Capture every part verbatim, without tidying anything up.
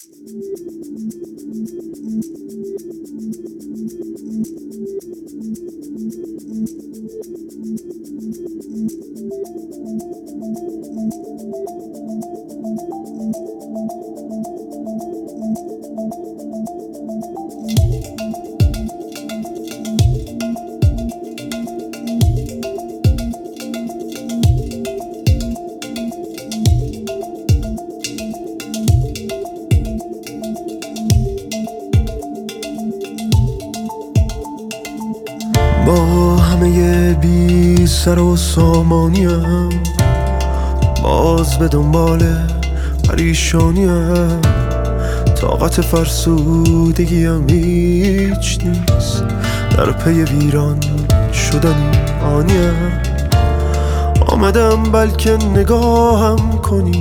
با همه بی سر و سامانیم باز به دنبال پریشانیم، طاقت فرسودگیم هیچ نیست، در پی ویران شدن آنیم. آمدم بلکه نگاهم کنی،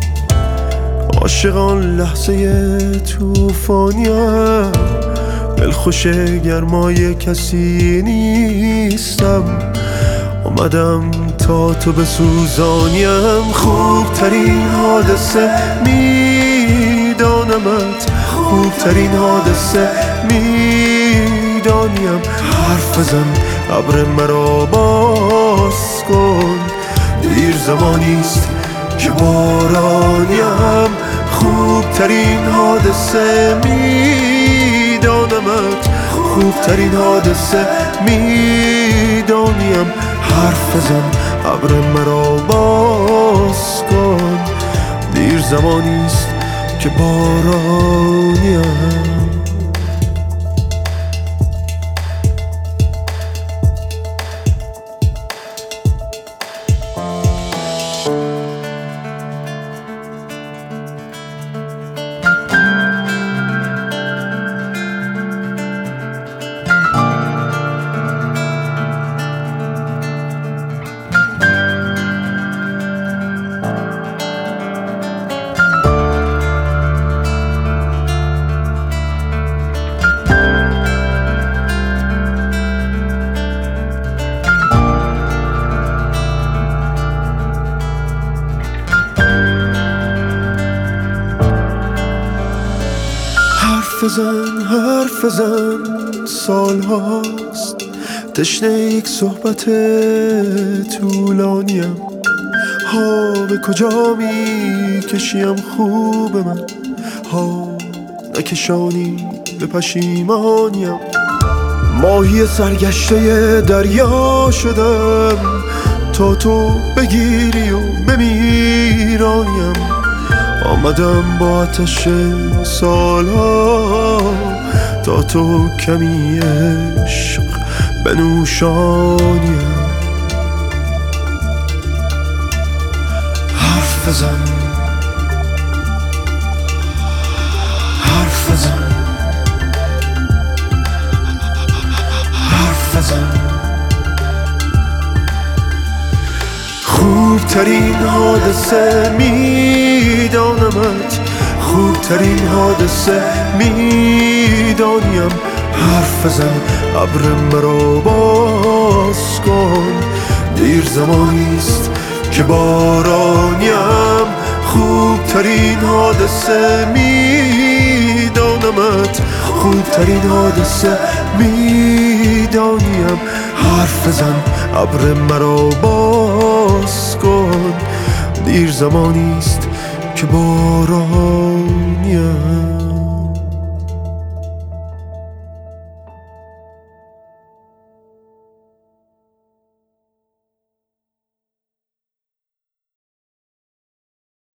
عاشقان لحظه توفانیم، دلخوش گرمای کسی نیستم، اومدم تا تو بسوزانیم. خوبترین حادثه میدانمت، خوبترین حادثه میدانیم. حرف بزن ابر مرا باز کن، دیر زمانیست که بارانیم. خوبترین حادثه میدانمت، خوبترین حادثه میدانیم. حرف بزن ابر مرا باز کن، دیر زمانیست که بارانیم. حرف بزن حرف بزن، سال هاست تشنه یک صحبت طولانیم. ها به کجا می کشیم خوب من، ها نکشانی به پشیمانیم. ماهی سرگشته دریا شدم تا تو بگیری و بمیرانیم. آمدم با آتش سالها تا تو کمی عشق بنوشانیم. حرف بزن حرف بزن حرف بزن. خوبترین حادثه میدانمت، خوبترین حادثه میدانیم. حرف بزن ابر مرا باز کن، دیر زمانیست که بارانیم. خوبترین حادثه میدانمت، خوبترین حادثه میدانیم. حرف بزن ابر مرا باز کن، دیر زمانیست که باران